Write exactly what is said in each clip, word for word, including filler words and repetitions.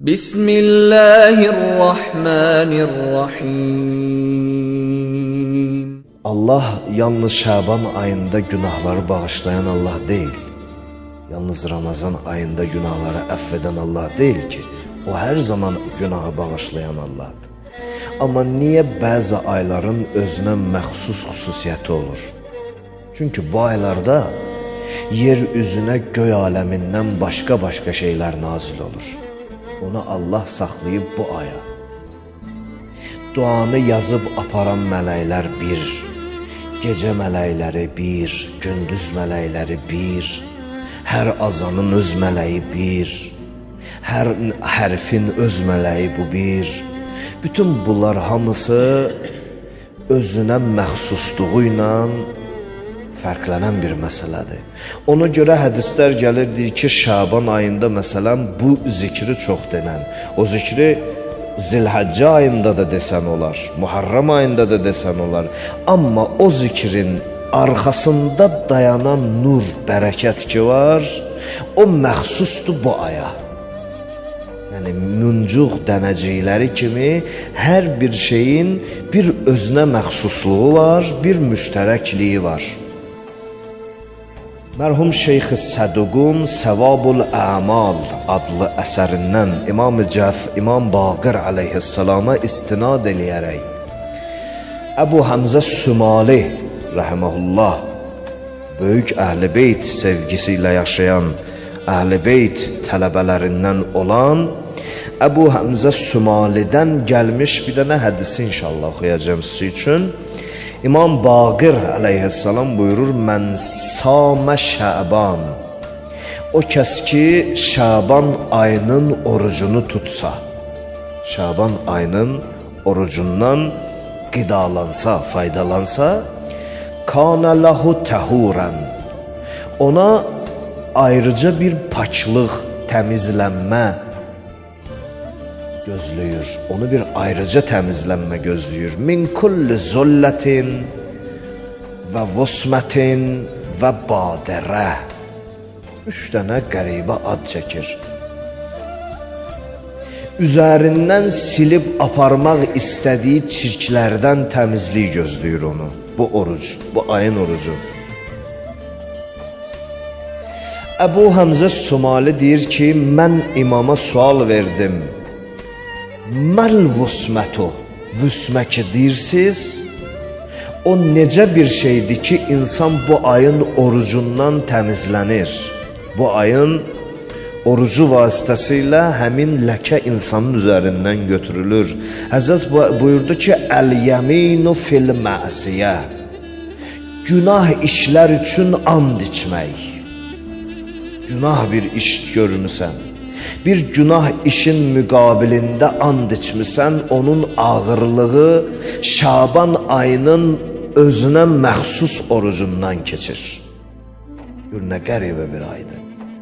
Bismillahirrahmanirrahim. Allah yalnız Şaban ayında günahları bağışlayan Allah değil. Yalnız Ramazan ayında günahları affeden Allah değil ki. O her zaman günahı bağışlayan Allah'dır. Ama niye bazı ayların özüne məxsus xüsusiyyəti olur? Çünkü bu aylarda yeryüzüne göy aleminden başka başka şeyler nazil olur. Onu Allah saxlayıb bu aya. Duanı yazıb aparan mələklər bir, gecə mələkləri bir, gündüz mələkləri bir, hər azanın öz mələyi bir, hər hərfin öz mələyi bu bir. Bütün bunlar hamısı özünə məxsusluğu ilə fərqlənən bir məsələdir. Ona görə hədislər gəlir, deyir ki, Şaban ayında məsələn bu zikri çox denən. O zikri Zilhəccə ayında da desən olar, Muharram ayında da desən olar. Amma o zikrin arxasında dayanan nur, bərəkət ki var, o məxsusdur bu aya. Yəni muncuq dənəcikləri kimi hər bir şeyin bir özünə məxsusluğu var, bir müştərəkliyi var. Mərhum Şeyx-i Səduqun Səvabul Əmal adlı əsərindən İmam-ı Cəf, İmam Baqir aleyhissalama istinad eləyərək Əbu Həmzə Sümali rəhməhullah, böyük Əhl-i Beyt sevgisi ilə yaşayan Əhl-i Beyt tələbələrindən olan Əbu Həmzə Sümalidən gəlmiş bir dənə hədisi inşallah oxuyacağım sizin üçün. İmam Baqir aleyhissalam buyurur, mən samə Şaban, o kəs ki Şaban ayının orucunu tutsa, Şaban ayının orucundan qidalansa, faydalansa, kana lahu təhuran, ona ayrıca bir paçlıq, təmizlənmə gözləyir, onu bir ayrıca təmizlənmə gözləyir. Min kulli zullətin və vusmətin və badərə. Üç dənə qəribə ad çəkir. Üzərindən silib aparmaq istədiyi çirklərdən təmizlik gözləyir onu. Bu oruc, bu ayın orucu. Əbu Həmzə Sümali deyir ki, mən imama sual verdim. Məl vusmətu, vüsmə ki deyirsiz, o necə bir şeydir ki, insan bu ayın orucundan təmizlənir. Bu ayın orucu vasitəsilə həmin ləkə insanın üzərindən götürülür. Həzrət buyurdu ki, əl-yəminu fil-məsiyə, günah işlər üçün and içmək. Günah bir iş görmüsən, bir günah işin müqabilində and içmisən, onun ağırlığı Şaban ayının özünə məxsus orucundan keçir. Gör, nə qəribə bir aydır.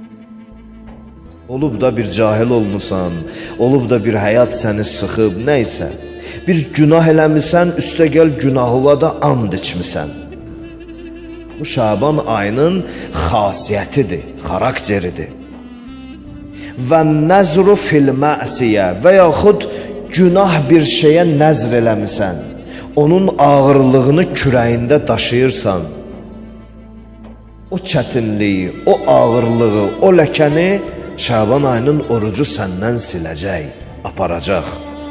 Olub da bir cahil olmusan, olub da bir həyat səni sıxıb, nəysə, bir günah eləmisən, üstəgəl günahıva da and içmisən. Bu Şaban ayının xasiyyətidir, xarakteridir. Və nəzru fil-məsiyə və yaxud günah bir şeyə nəzr eləmisən, onun ağırlığını kürəyində daşıyırsan, o çətinliyi, o ağırlığı, o ləkəni Şaban ayının orucu səndən siləcək, aparacaq.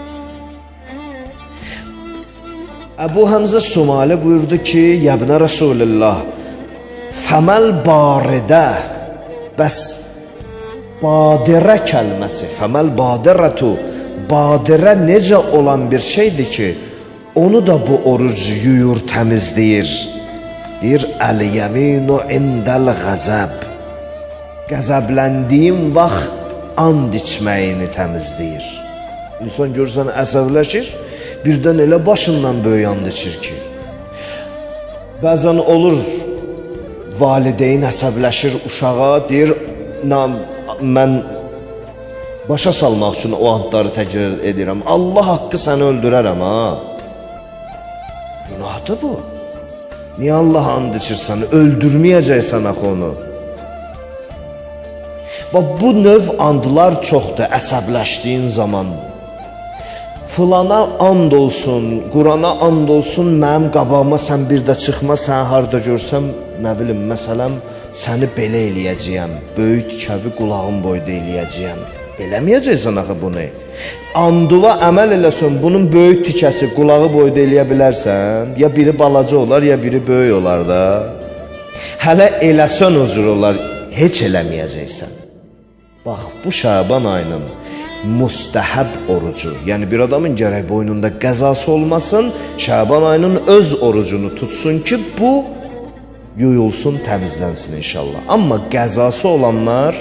Əbu Həmzə Sümali buyurdu ki, yəbnə Rasulullah, fəməl baridə, bəs badirə kəlməsi, fəməl badirətu, badirə necə olan bir şeydir ki, onu da bu oruc yuyur, təmizləyir. Deyir, əl-yəminu indəl qəzəb, qəzəbləndiyim vaxt and içməyini təmizləyir. İnsan görürsən əsəbləşir, birdən elə başından böyük and içir ki. Bəzən olur, valideyn əsəbləşir uşağa, deyir, mən başa salmaq üçün o andları təkrar edirəm. Allah haqqı səni öldürərəm, ha? Günahdır bu. Niyə Allah and içirsən? Öldürməyəcəksən axı onu. Bax, bu növ andlar çoxdur əsəbləşdiyin zaman. Filana and olsun, Qurana and olsun, mənim qabağıma sən bir də çıxma, sən harda görsəm, nə bilim, məsələn, səni belə eləyəcəyəm, böyük tikəvi qulağın boyda eləyəcəyəm. Eləməyəcəksən axı bunu. Anduva əməl eləsən, bunun böyük tikəsi qulağı boyda eləyə bilərsən, ya biri balaca olar, ya biri böyük olar da. Hələ eləsən o cür olar, heç eləməyəcəksən. Bax, bu Şaban ayının mustəhəb orucu, yəni bir adamın gərək boynunda qəzası olmasın, Şaban ayının öz orucunu tutsun ki, bu yuyulsun, təmizlənsin inşallah. Amma qəzası olanlar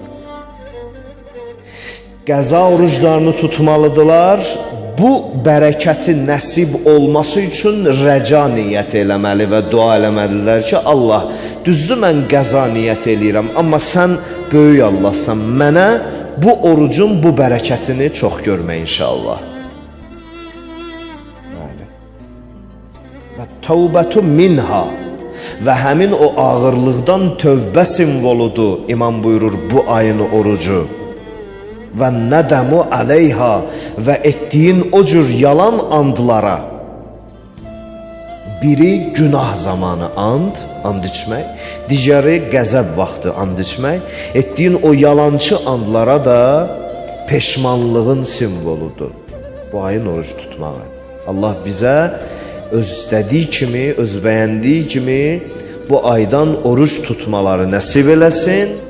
qəza oruclarını tutmalıdırlar. Bu bərəkəti nəsib olması üçün rəca niyyət eləməli və dua eləməlidirlər ki, Allah, düzdür mən qəza niyyət eləyirəm, amma sən böyük Allahsan, mənə bu orucun bu bərəkətini çox görmək inşallah. Və təvbətu minha və həmin o ağırlıqdan tövbə simvoludur, imam buyurur bu ayın orucu. Və nədəmu əleyha və etdiyin o cür yalan andlara. Biri günah zamanı and, and içmək, digəri qəzəb vaxtı and içmək, etdiyin o yalançı andlara da peşmanlığın simvoludur. Bu ayın oruç tutmağı. Allah bizə öz istədiyi kimi, öz bəyəndiyi kimi bu aydan oruç tutmaları nəsib eləsin.